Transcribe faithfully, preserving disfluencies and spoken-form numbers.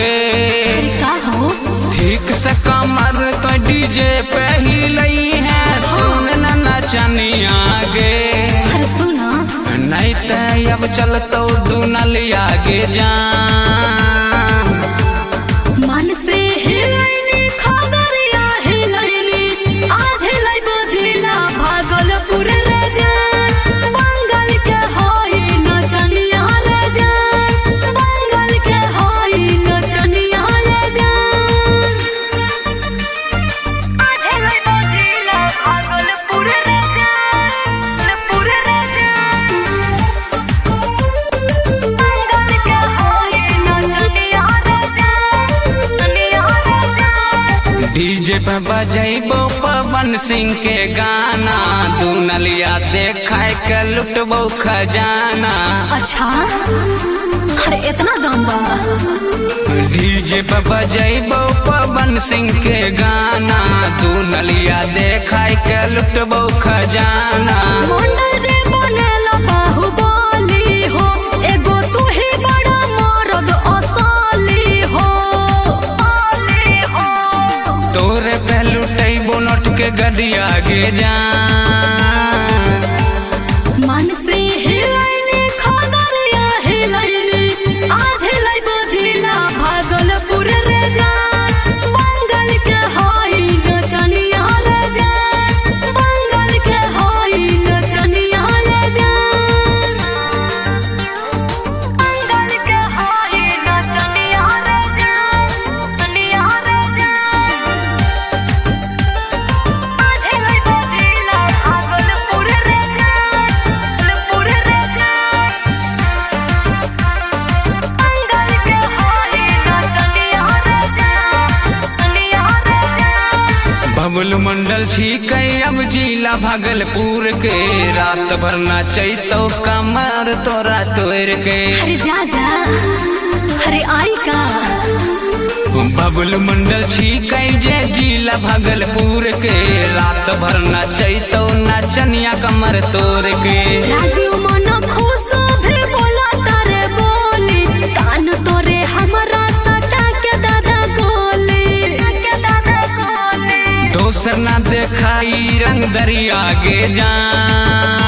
गे। का हो ठीक से कमर तो डीजे पे ही लई है, सुन न नचनिया गे। अरे सुना नहीं ते अब चलतो दुनलिया गे जान। मन से हिलैनी खगरिया हिलैनी, आज हिलै बजिला भागलपुर राजा। बंगाल के होई नचनिया राजा, बंगाल के होई नचनिया राजा। आज हिलै बजिला भागलपुर राजा, भागलपुर राजा। बंगाल के होई नचनिया राजा, नचनिया राजा। डीजे पे बजैबो पवन सिंह के गाना, दुनलिया देखाय के लुटबो खजाना। अच्छा अरे इतना दाम बा। डीजे पे बजैबो पवन सिंह के गाना, दुनलिया देखाय के लुटबो खजाना। मंडल जे बनेला बाहुबली हो, एगो तू ही बड़ा मर्द असली हो। तोरे पे लुटैबो नोट के गदिया गे जान। मन से हिलैनी खगरिया हिलैनी, आज हिलै बजिला भागलपुर राजा। बंगाल के होई नचनिया राजा, बंगाल के होई नचनिया राजा। बंगाल के होई नचनिया राजा, नचनिया राजा। आज हिलै बजिला भागलपुर राजा, भागलपुर राजा। बंगाल के होई नचनिया राजा, नचनिया राजा। बबलू मंडल छिकै अब जिला भागलपुर के, रात भर नचैतो कमर तोरा तोड़ के। अरे जा जा अरे आई का। बबलू मंडल छिकै जे जिला भागलपुर के, रात भर नचैतो नचनिया कमर तोड़ के। राजीव मन खुश भी बोला तारे बोली, कान तोरे हमरा सटा के दादा गोली, के दादा गोली। दोसर ना देखाई रंग दरिया गे जान।